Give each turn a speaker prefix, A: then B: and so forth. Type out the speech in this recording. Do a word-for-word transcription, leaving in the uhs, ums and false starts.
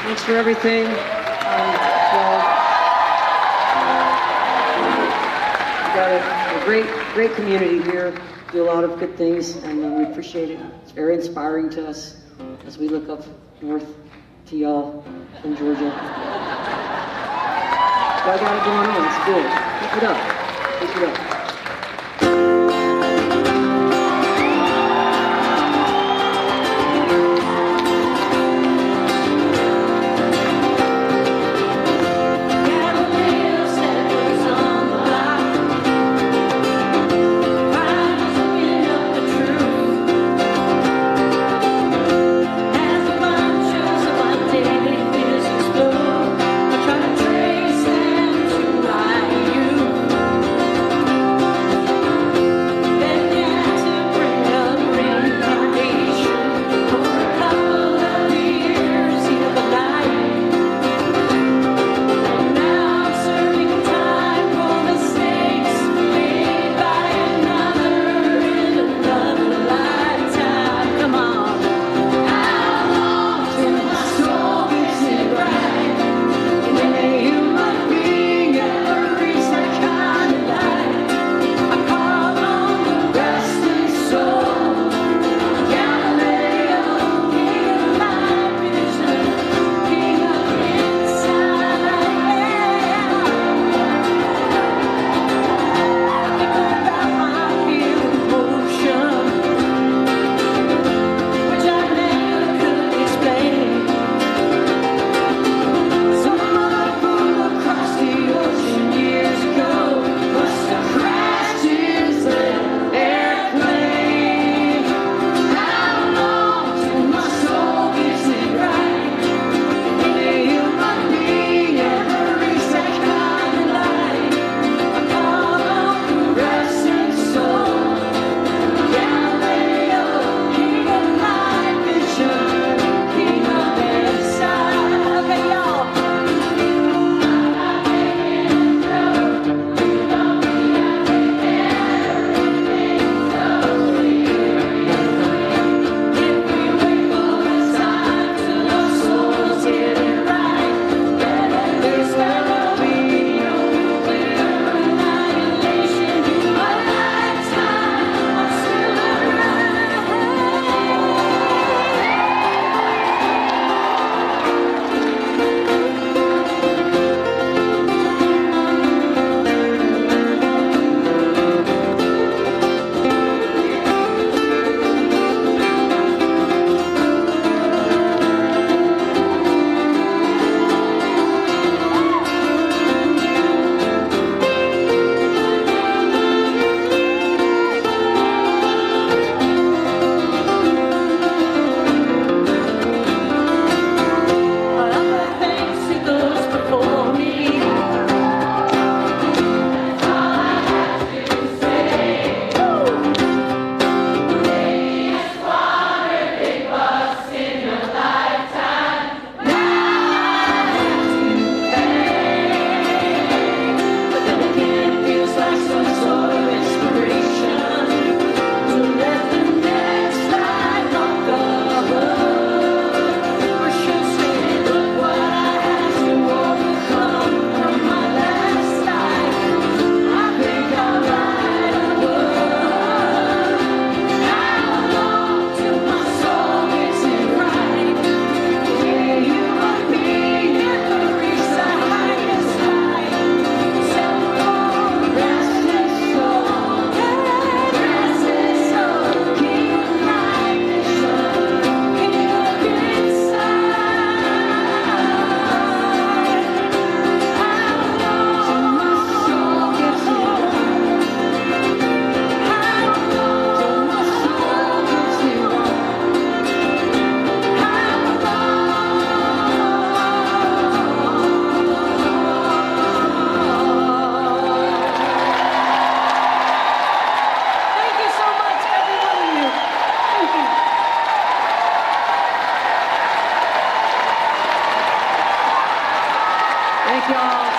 A: Thanks for everything. Um, well, we've got a, a great, great community here. Do a lot of good things, and uh, we appreciate it. It's very inspiring to us as we look up north to y'all in Georgia. Y'all got it going on. It's good. Keep it up. Keep it up.
B: Thank y'all.